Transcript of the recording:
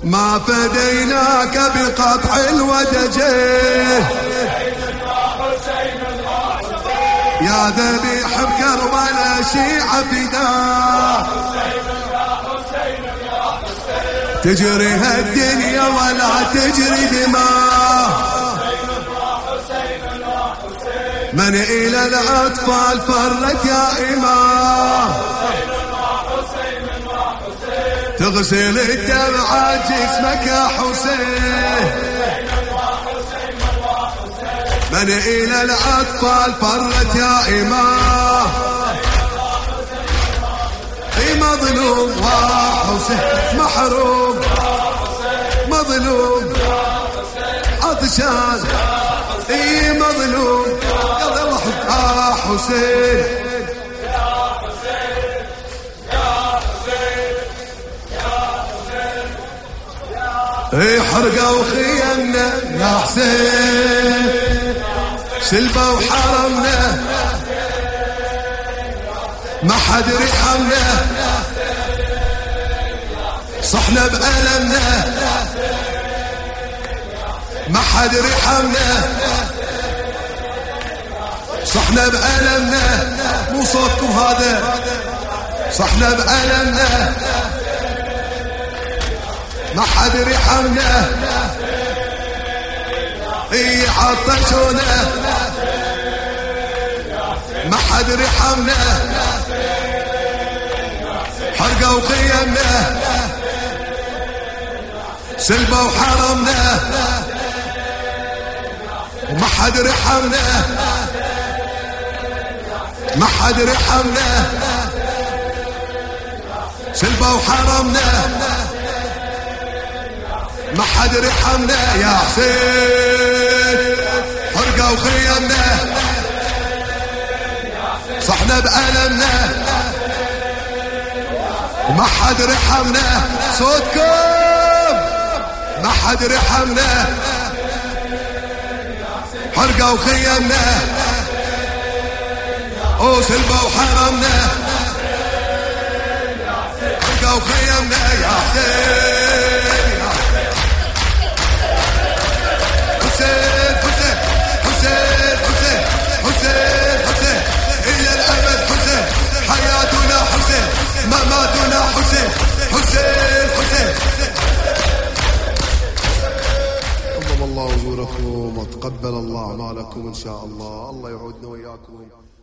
ما فديناك بقطع الودجين يا ذبيح بكربلاء شيعة فداه تجريها الدنيا ولا تجري دماء من إلى الأطفال فرت يا إمام تغسل الدمعة جسمك يا حسين من إلى الأطفال فرت يا إمام اي مظلوم وحسين محروم مظلوم عطشان اي مظلوم يلا يلا حسين اي حرقوا خيمنا يا حسين سلبوا وحرمنا ما حد رحمنا صحنا بألمنا ما حد رحمنا صحنا بألمنا مو صوتكم هذا صحنا بألمنا ما حد رحمنا اي عطشونا ما حد رحمنا حرقوا خيمنا سلبوا وحرمنا وما حد رحمنا ما حد رحمنا سلبوا وحرمنا ما حد رحمنا يا حسين حرقوا خيمنا صحنا بألمنا وما حد رحمنا صوتكم ما حد رحمنا حرقوا خيمنا سلبوا وحرمنا حرقوا خيمنا يا حسين حسين حسين حسين حسين حسين حسين إلى الأبد حسين حياتنا حسين مماتنا حسين حسين حسين الله أجوركم وتقبل الله أعمالكم إن شاء الله. الله يعودنا وإياكم.